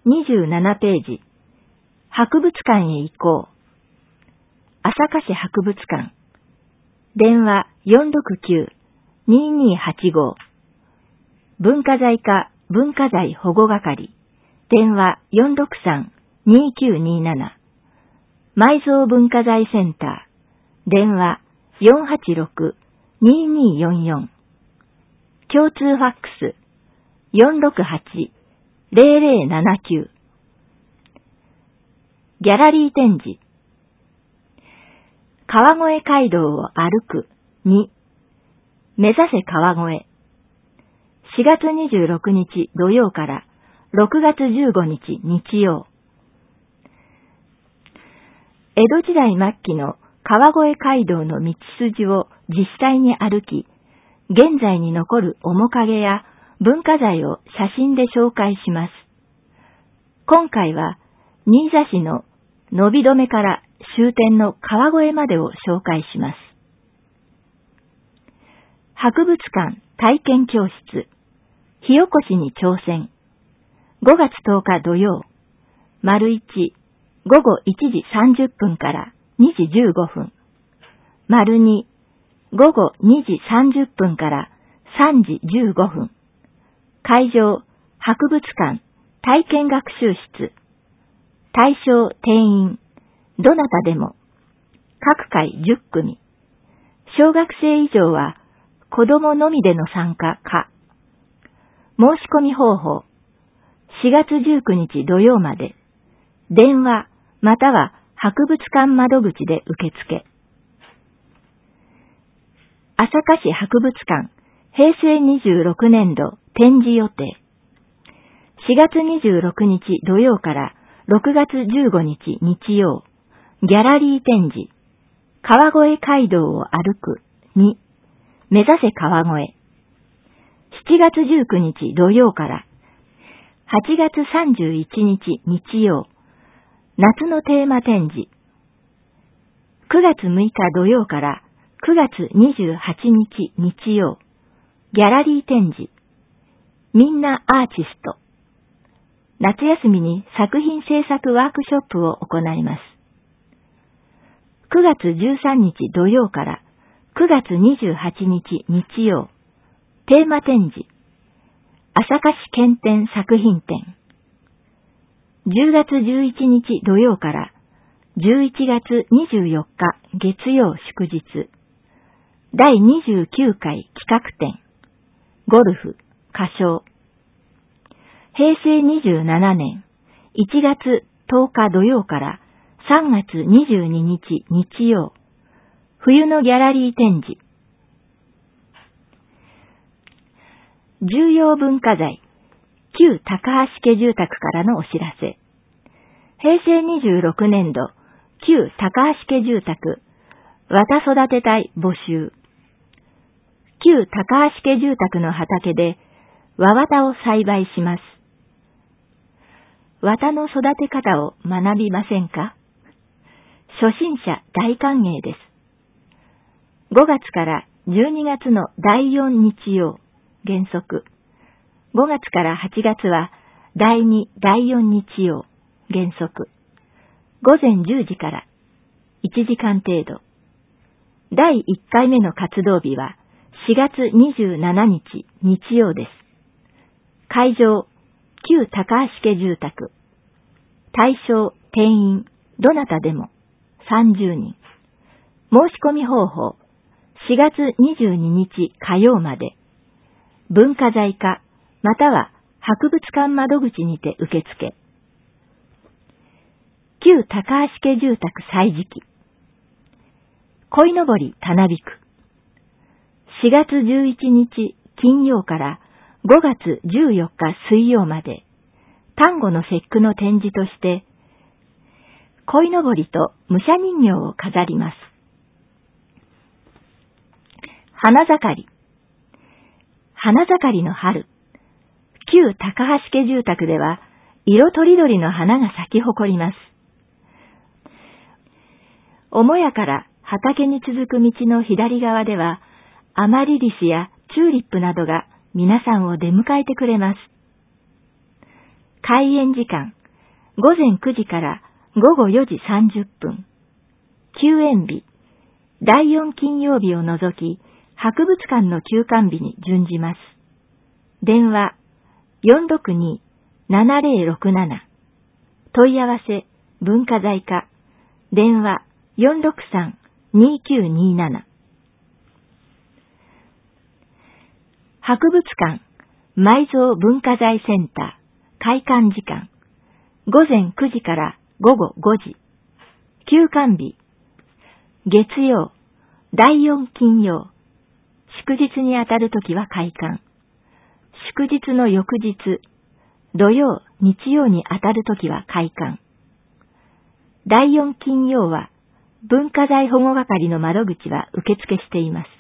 27ページ。博物館へ行こう。朝霞市博物館。電話469-2285。文化財課文化財保護係。電話463-2927。埋蔵文化財センター。電話486-2244。共通ファックス468-0079。ギャラリー展示。川越街道を歩く2。目指せ川越。4月26日土曜から6月15日日曜。江戸時代末期の川越街道の道筋を実際に歩き、現在に残る面影や文化財を写真で紹介します。今回は新座市の伸び止めから終点の川越までを紹介します。博物館体験教室、火起こしに挑戦。5月10日土曜、丸1、午後1時30分から2時15分。丸2、午後2時30分から3時15分。会場、博物館体験学習室。対象定員、どなたでも。各回10組。小学生以上は子供のみでの参加か。申し込み方法。4月19日土曜まで。電話または博物館窓口で受付。朝霞市博物館平成26年度展示予定。4月26日土曜から6月15日日曜。ギャラリー展示。川越街道を歩く2。目指せ川越。7月19日土曜から8月31日日曜。夏のテーマ展示。9月6日土曜から9月28日日曜。ギャラリー展示。みんなアーティスト。夏休みに作品制作ワークショップを行います。9月13日土曜から9月28日日曜。テーマ展示。朝霞市県展作品展。10月11日土曜から11月24日月曜祝日。第29回企画展。ゴルフ、歌唱。平成27年1月10日土曜から3月22日日曜。冬のギャラリー展示。重要文化財、旧高橋家住宅からのお知らせ。平成26年度、旧高橋家住宅、綿育て隊募集。旧高橋家住宅の畑で、和綿を栽培します。綿の育て方を学びませんか？初心者大歓迎です。5月から12月の第4日曜、原則。5月から8月は第2、第4日曜、原則。午前10時から1時間程度。第1回目の活動日は4月27日日曜です。会場、旧高橋家住宅。対象、定員、どなたでも30人。申し込み方法、4月22日火曜まで。文化財課または博物館窓口にて受付。旧高橋家住宅歳時記。鯉のぼりたなびく。4月11日金曜から5月14日水曜まで、端午の節句の展示として、鯉のぼりと武者人形を飾ります。花盛り。花盛りの春。旧高橋家住宅では、色とりどりの花が咲き誇ります。母屋から畑に続く道の左側では、アマリリスやチューリップなどが皆さんを出迎えてくれます。 開園時間、午前9時から午後4時30分。休園日、第4金曜日を除き、博物館の休館日に準じます。電話、462-7067。問い合わせ、文化財課。電話、463-2927。博物館、埋蔵文化財センター、開館時間、午前9時から午後5時。休館日、月曜、第4金曜。祝日にあたるときは開館。祝日の翌日、土曜、日曜にあたるときは開館。第4金曜は、文化財保護係の窓口は受付しています。